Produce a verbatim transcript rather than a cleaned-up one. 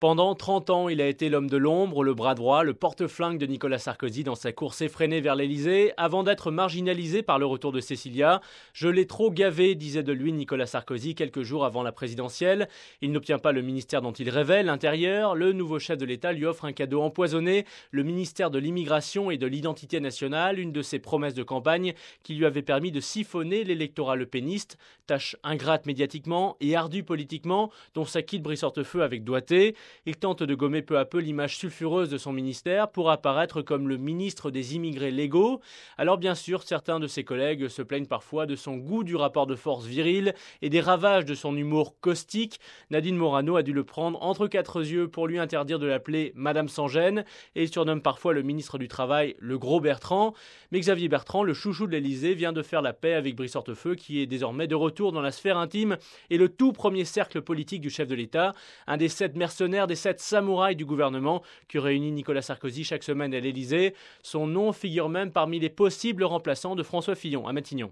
Pendant trente ans, il a été l'homme de l'ombre, le bras droit, le porte-flingue de Nicolas Sarkozy dans sa course effrénée vers l'Élysée, avant d'être marginalisé par le retour de Cécilia. « Je l'ai trop gavé », disait de lui Nicolas Sarkozy quelques jours avant la présidentielle. Il n'obtient pas le ministère dont il rêvait, l'Intérieur. Le nouveau chef de l'État lui offre un cadeau empoisonné, le ministère de l'Immigration et de l'Identité nationale, une de ses promesses de campagne qui lui avait permis de siphonner l'électorat lepéniste. Tâche ingrate médiatiquement et ardue politiquement, dont s'acquitte Brice Hortefeux avec doigté. Il tente de gommer peu à peu l'image sulfureuse de son ministère pour apparaître comme le ministre des immigrés légaux. Alors bien sûr, certains de ses collègues se plaignent parfois de son goût du rapport de force viril et des ravages de son humour caustique. Nadine Morano a dû le prendre entre quatre yeux pour lui interdire de l'appeler Madame sans gêne, et il surnomme parfois le ministre du Travail le gros Bertrand. Mais Xavier Bertrand, le chouchou de l'Élysée, vient de faire la paix avec Brice Hortefeux, qui est désormais de retour dans la sphère intime et le tout premier cercle politique du chef de l'État, un des sept mercenaires des sept samouraïs du gouvernement qui réunit Nicolas Sarkozy chaque semaine à l'Élysée. Son nom figure même parmi les possibles remplaçants de François Fillon à Matignon.